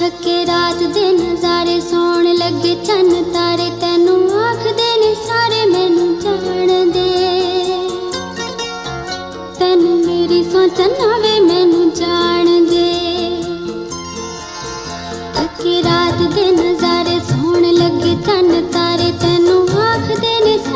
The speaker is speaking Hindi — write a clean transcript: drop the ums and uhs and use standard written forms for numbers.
थके रात दे नज़ारे सोण लगे चन तारे तैनू आखदे ने सारे मैनू जान दे। तैनू मेरी सोचन आवे मैनू जान दे। थके रात दे नज़ारे सोण लगे चन तारे तैनू आखदे ने